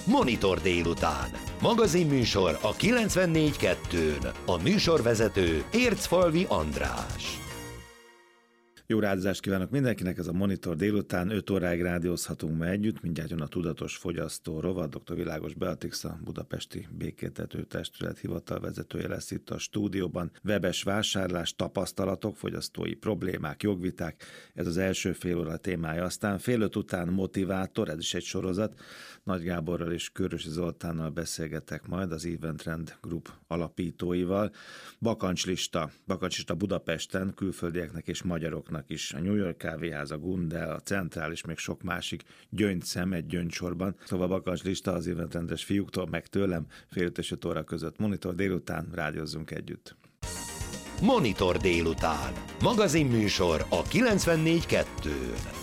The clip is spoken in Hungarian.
Monitor délután. Magazinműsor a 94.2-n. A műsorvezető Ércfalvi András. Jó rádiózást kívánok mindenkinek, ez a Monitor délután, 5 óráig rádiózhatunk ma együtt, mindjárt jön a Tudatos Fogyasztó rovat, dr. Világos Beatrix, a Budapesti Békéltető Testület hivatalvezetője lesz itt a stúdióban. Webes vásárlás, tapasztalatok, fogyasztói problémák, jogviták, ez az első fél óra témája. Aztán fél 5 után motivátor, ez is egy sorozat. Nagy Gáborral és Körösi Zoltánnal beszélgetek majd, az Event Trend Group alapítóival. Bakancslista Budapesten, külföldieknek és magyaroknak is. A New York kávéház, a Gundel, a Centrál és még sok másik gyöngyszem egy gyöngysorban. Szóval bakancslista az eventrendes fiúktól, meg tőlem fél 5 és 5 óra között. Monitor délután, rádiózzunk együtt. Monitor délután. Magazinműsor a 94.2-n.